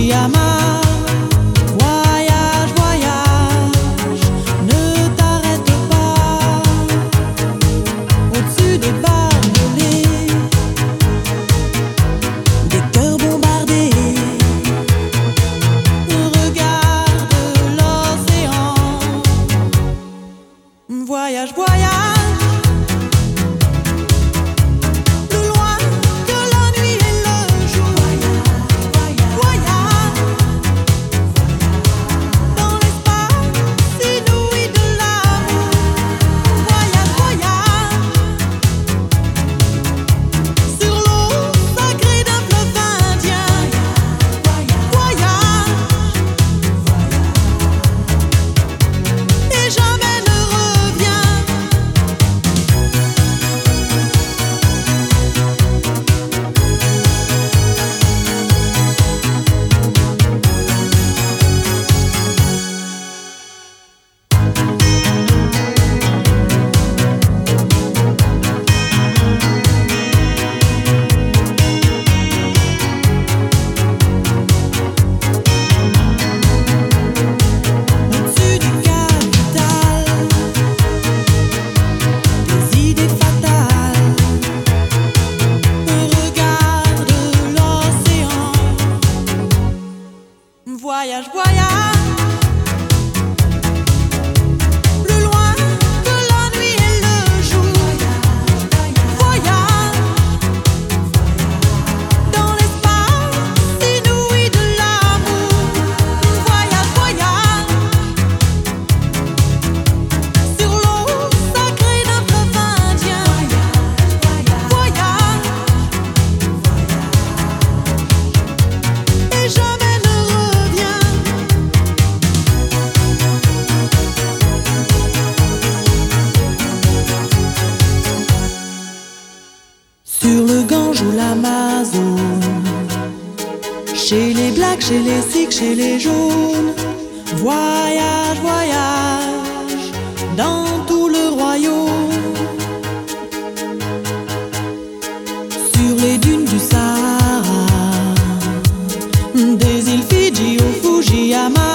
Fujiyama. Voyage, voyage, ne t'arrête pas. Au-dessus des barbelés, des cœurs bombardés. Regarde l'océan. Voyage, voyage. Voyage, voyage, plus loin que la nuit et le jour. Voyage, dans l'espace inouï de l'amour. Voyage, voyage, sur l'eau sacrée d'un fleuve indien. Voyage, et jamais. Sur le Gange ou l'Amazone, chez les blacks, chez les sikhs, chez les jaunes. Voyage, voyage, dans tout le royaume. Sur les dunes du Sahara, des îles Fidji au Fujiyama.